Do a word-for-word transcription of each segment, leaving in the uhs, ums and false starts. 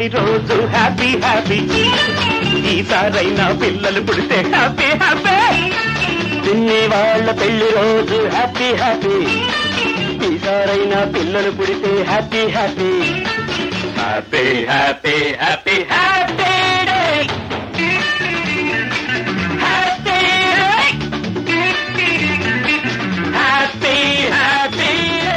పెళ్లి రోజు happy happy, ఈసారైనా పిల్లలు పుడితే హ్యాపీ హ్యాపీ. పిన్ని వాళ్ళ పెళ్లి రోజు హ్యాపీ హ్యాపీ, ఈసారైనా పిల్లలు పుడితే happy happy. Happy happy happy happy day, happy happy happy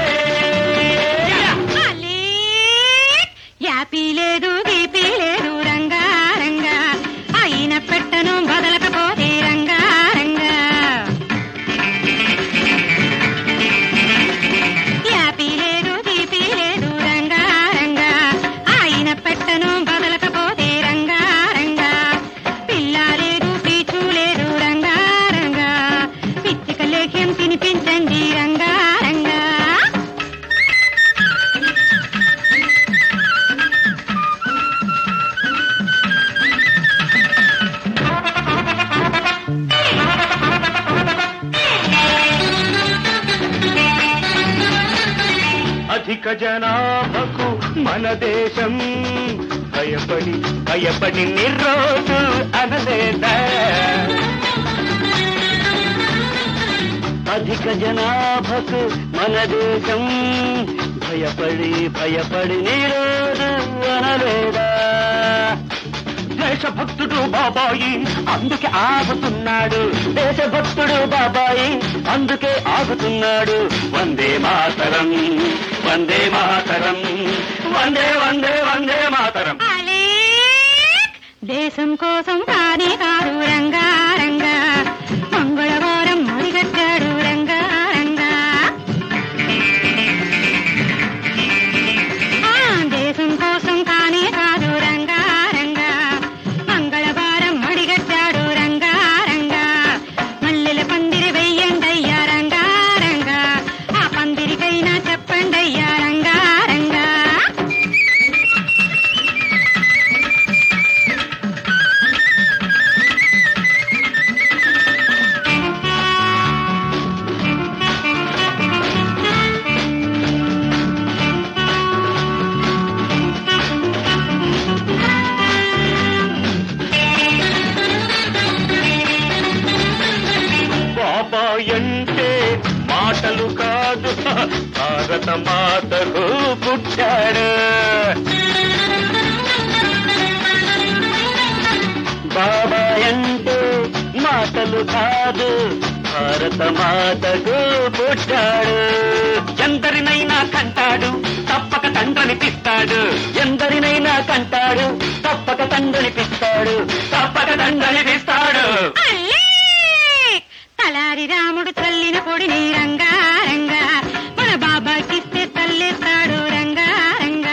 యాపీ లేదు గీపీ లేదు రంగా రంగా, అయిన పెట్టను బదలకపోతే రంగా రంగా. యాపీ లేదు గీపీ లేదు రంగా రంగా, అయిన పెట్టను బదలకపోతే రంగా రంగా. పిల్ల లేదు పీచు లేదు రంగా రంగా, పిచ్చిక లేఖ్యం తినిపించండి రంగా రంగా. అధిక జనాభకు మన దేశం భయపడి భయపడి నిర్రోజు అనలేదా. అధిక జనాభకు మన దేశం భయపడి భయపడి నిర్రోజు అనలేదా. దేశభక్తుడు బాబాయి అందుకే ఆగుతున్నాడు, దేశభక్తుడు బాబాయి అందుకే ఆగుతున్నాడు. వందే మాతరం వందే మాతరం వందే వందే వందే మాతరం. దేశం కోసం కానే కాదు రంగా రంగా, మంగళవారం మొదలుగట్టాడు రంగా రంగా. దేశం కోసం కానే కాదు రంగా రంగా, మంగళవారం మడిగట్టాడు రంగా రంగా. మల్లెల పందిరి వెయ్యండయ్యా రంగా రంగా, ఆ పందిరికైనా చెప్పండయ్యా రంగా రంగా. బాబాయంటే మాటలు కాదు, భారత మాతకు పుట్టాడు. బాబాయంటే మాటలు కాదు, భారత మాతకు పుట్టాడు. ఎందరినైనా కంటాడు తప్పక తండ్రనిపిస్తాడు, ఎందరినైనా కంటాడు తప్పక తండ్రనిపిస్తాడు, తప్పక తండ్రనిపిస్తాడు. తలారి రాముడు తల్లిన పొడిని రంగా రంగా, మన బాబాకిస్తే తల్లేస్తాడు రంగా రంగా.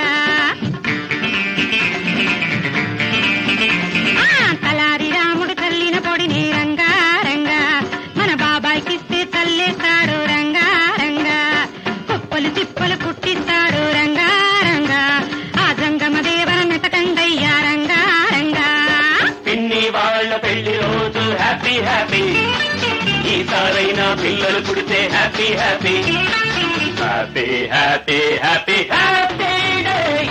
తలారి రాముడు తల్లిన పొడిని రంగా రంగా, మన బాబాకిస్తే తల్లేస్తాడు రంగా రంగా. కుప్పలు తిప్పలు పుట్టిస్తాడు రంగా రంగా, ఆ జంగమ దేవర మెతకండయ్యా రంగా రంగా. పిన్ని వాళ్ళ పెళ్లి రోజు హ్యాపీ హ్యాపీ, ఈసారైనా పిల్లలు పుడితే happy happy. Happy happy happy happy day.